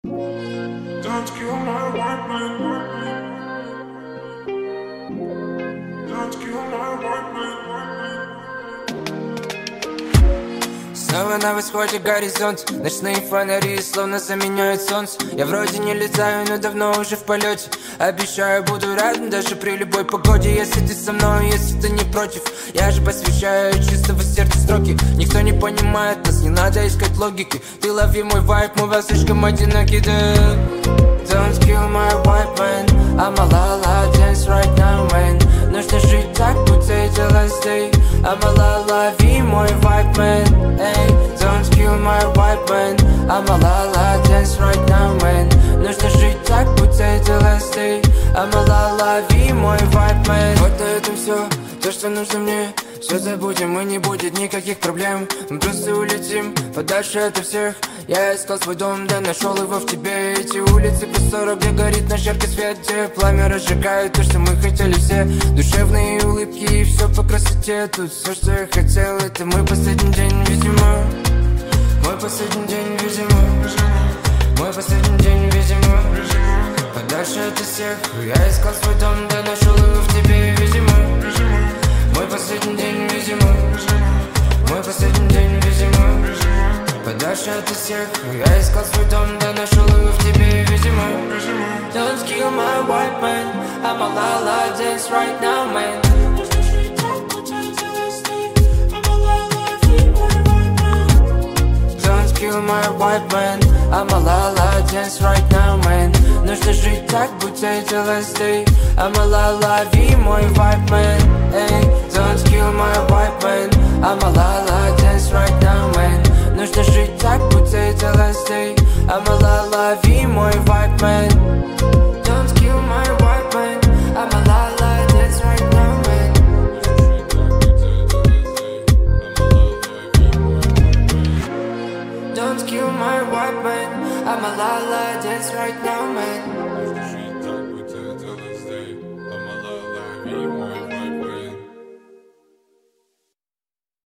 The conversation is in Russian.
Don't kill my white man. Don't kill my white man. Снова на восходе горизонт. Ночные фонари словно заменяют солнце. Я вроде не летаю, но давно уже в полете. Обещаю, буду рядом даже при любой погоде. Если ты со мной, если ты не против. Я же посвящаю чистого сердца строки. Никто не понимает нас, не надо искать логики. Ты лови мой вайб, мы вас слишком одиноки, да. Don't kill my white man. I'm a la la dance right now, man. Нужно жить так, будто это last day. I'm a la la ви мой vibe man. Hey, don't kill my white man. I'm a la la dance right now, man. Нужно жить так, будто это last day. I'm a la la ви мой vibe man. Вот на этом все, то, что нужно мне. Все забудем, и не будет никаких проблем. Мы просто улетим подальше ото всех. Я искал свой дом, да нашел его в тебе. Эти улицы простора, где горит наш яркий свет, где пламя разжигает то, что мы хотели все. Душевные улыбки и все по красоте. Тут все, что я хотел, это мой последний день, видимо. Мой последний день, видимо. Мой последний день, видимо. Подальше от всех. Я искал свой дом, да нашел его в тебе, видимо. Мой последний день, видимо. Мой последний день, видимо. Подальше от всех. Я искал свой дом, да нашел его в тебе, видимо. Don't kill my white man. I'm a la la dance right now, man. Don't kill my white man. I'm a la la dance right now, man. Нужно жить так, будто это last day. I'm a la la ви мой vibe man. Hey, don't kill my white man. I'm a la la dance right now, man. Нужно жить так, будто это last day. I'm a la la ви мой vibe man. Don't kill my white man. I'm a la la dance right now, man. Don't kill my white man. I'm a la la dance right now, man.